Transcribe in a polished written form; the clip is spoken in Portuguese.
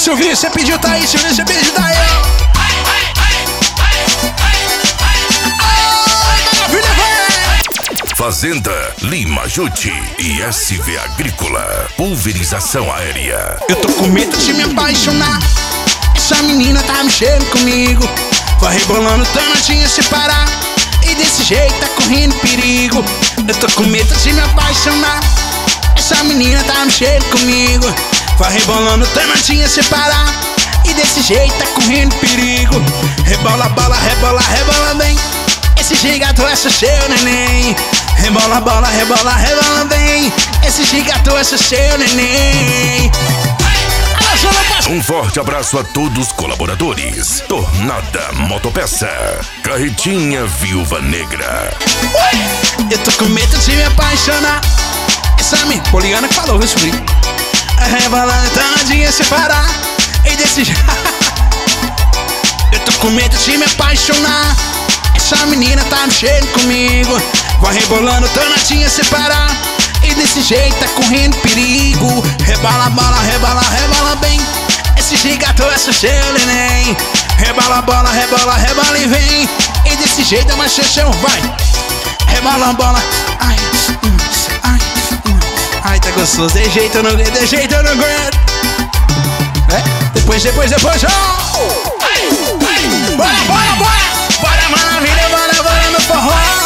Silvinho, você pediu, tá aí, Silvinho, você pediu, tá aí. Fazenda Lima Jute e SV Agrícola. Pulverização aérea. Eu tô com medo de me apaixonar. Essa menina tá mexendo comigo. Vai rebolando danadinha se parar. E desse jeito tá correndo perigo. Eu tô com medo de me apaixonar. Essa menina tá mexendo comigo. Vai rebolando danadinha se parar. E desse jeito tá correndo perigo. Rebola, bola, rebola, rebola bem. Esse gigato é só seu neném. Rebola, bola, rebola, rebola bem. Esse gigato é só seu neném. Um forte abraço a todos os colaboradores. Tornada Motopeça, Carretinha Viúva Negra. Eu tô com medo de me apaixonar. Essa minha Poliana que falou, viu, sobrinho? Rebolando danadinha se parar. E desse jeito eu tô com medo de me apaixonar. Essa menina tá mexendo comigo. Vai rebolando danadinha se parar. E desse jeito tá correndo perigo. Rebola, bola, rebola, rebola bem. Esse gigato é só seu neném. Rebola, bola, rebola, rebola e vem. E desse jeito é mais chão, vai. Rebola, bola. Ai, ai, ai, tá gostoso. De jeito eu não aguento, de jeito eu não aguento. Depois, oh! Bora, bora, bora. Bora, maravilha, bora, bora no forró.